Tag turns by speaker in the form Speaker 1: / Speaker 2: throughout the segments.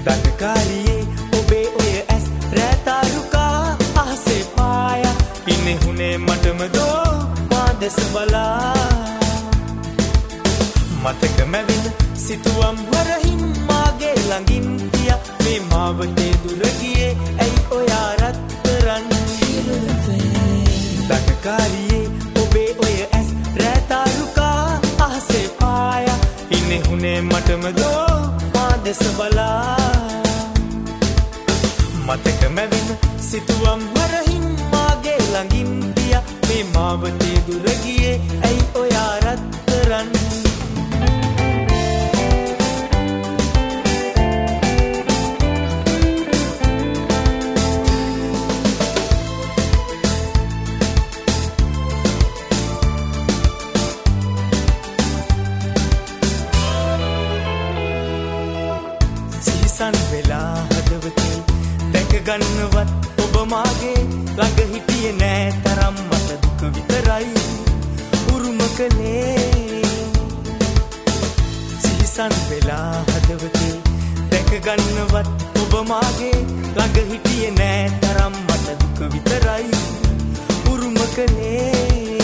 Speaker 1: දඟකාරියේ ඔබේ ඔය ඇස් රෑතාරුකා අහසේ පායා ඉන්නේ හුනේ මටම දෝ මා දෙස බලා මතක මැවෙන සිතුවම් වරහින් මාගේ ළඟින් තියා මේ මාවතේ දුර ගියේ ඇයි ඔයා රත්තරන් දඟකාරියේ ඔබේ ඔය ඇස් රෑතාරුකා අහසේ පායා ඉන්නේ හුනේ මටම දෝ මා දෙස බලා මතක මැවෙන සිතුවම් වරහින් මාගේ ළඟින් තියා මේ මාවතේ දුර ගියේ ඇයි ඔයා රත්තරන් සන් වෙලා හදවතේ දැක ගන්නවත් ඔබ මාගේ ළඟ හිටියේ නෑ තරම් මට දුක විතරයි උරුම කළේ සිහිසන් වෙලා හදවතේ දැක ගන්නවත් ඔබ මාගේ ළඟ හිටියේ නෑ තරම් මට දුක විතරයි උරුම කළේ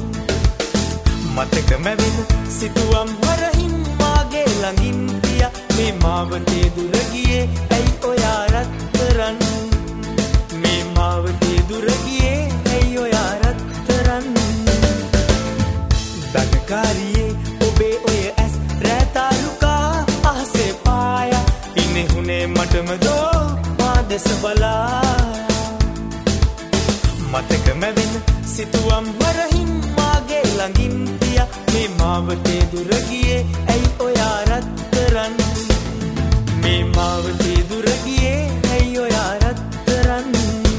Speaker 1: මතක මැවෙන සිතුවම් වරහින් මාගේ ළඟින් තියා මේ මාවතේ දුර ගියේ ඇයි ඔයා රත්තරන් මේ මාවතේ දුර ගියේ ඇයි ඔයා රත්තරන් දඟකාරියේ ඔබේ ඔය ඇස් රෑතාරුකා අහසේ පායා ඉන්නේ හුනේ මටම දෝ මා දෙස බලා මතක මැවෙන සිතුවම් වරහින් මාගේ ළඟින් තියා මේ මාවතේ දුර ගියේ ඇයි ඔයා රත්තරන් මේ මාවතේ දුර ගියේ ඇයි ඔයා රත්තරන්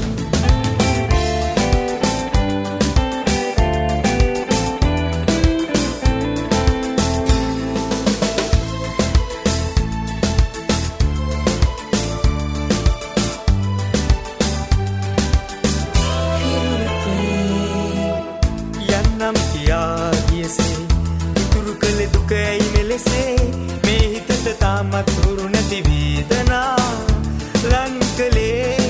Speaker 1: යන්නම් කියා ගියසේ ඉතුරු කළ දුක ඇයි මෙලෙසේ මේ හිතට තාමත් හුරු නැති වේදනා ලං කළේ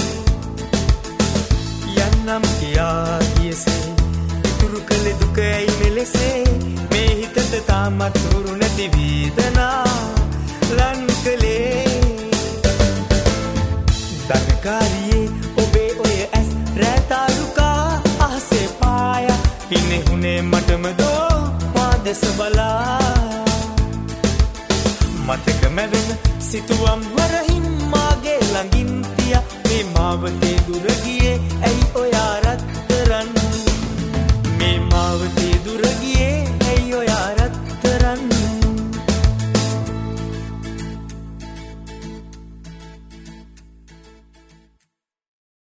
Speaker 1: යන්නම් කියා ගියසේ ඉතුරු කළ දුක ඇයි මෙලෙසේ මේ හිතට තාමත් හුරු නැති වේදනා ලං කළේ දඟකාරියේ ඔබේ ඔය ඇස් රෑතාරුකා අහසේ පායා ඉන්නේ හුනේ මටම දෝ මා දෙස බලා මතක මැවෙන සිතුවම් වරහින් මාගේ ළඟින් තියා මේ මාවතේ දුර ගියේ ඇයි ඔයා රත්තරන් මේ මාවතේ දුර ගියේ